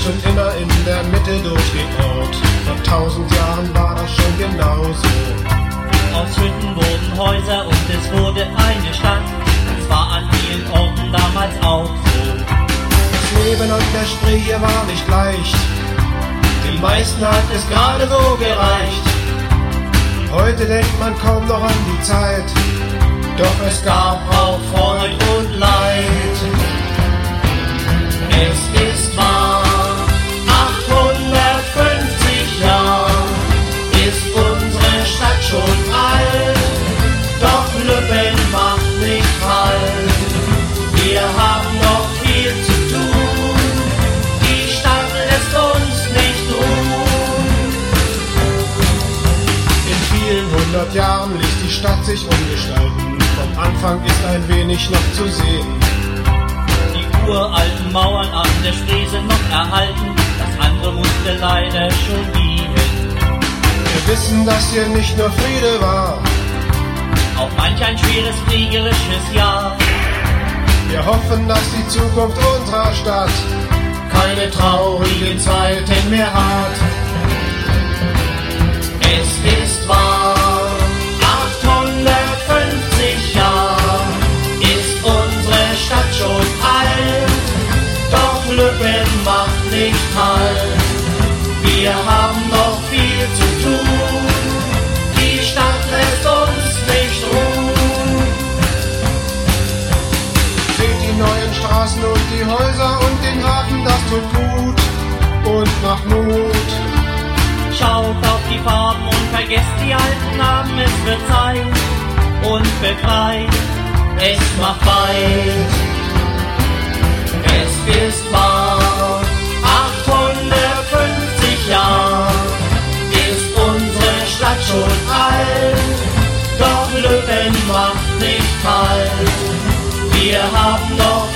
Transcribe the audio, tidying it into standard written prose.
schon immer in der Mitte durch den Ort. Vor 1000 Jahren war das schon genauso. Aus Hütten wurden Häuser und es wurde eine Stadt. Es war an vielen Orten damals auch so. Das Leben an der Spree hier war nicht leicht. Den meisten hat es gerade so gereicht. Heute denkt man kaum noch an die Zeit, doch es gab auch Freud und Leid. Es ist wahr, 850 Jahre ist unsere Stadt schon alt, doch Lübben macht nicht halt. Wir haben noch viel zu tun, die Stadt lässt uns nicht ruhen. In vielen 100 Jahren ließ die Stadt sich umgestalten, vom Anfang ist ein wenig noch zu sehen. Uralten Mauern an der Spree sind noch erhalten, das andere musste leider schon gehen. Wir wissen, dass hier nicht nur Friede war, auch manch ein schweres kriegerisches Jahr. Wir hoffen, dass die Zukunft unserer Stadt keine traurigen Zeiten mehr hat. Es ist wahr, 850 Jahre ist unsere Stadt schon alt, doch Lübben macht nicht halt. Wir haben noch viel zu tun, die Stadt lässt uns nicht ruhen. Seht die neuen Straßen und die Häuser und den Hafen, das tut gut und macht Mut. Schaut auf die Farben und vergesst die alten Namen, es wird Zeit und befreit, es macht weit. Es ist wahr, 850 Jahre ist unsere Stadt schon alt, doch Lübben macht nicht halt. Wir haben noch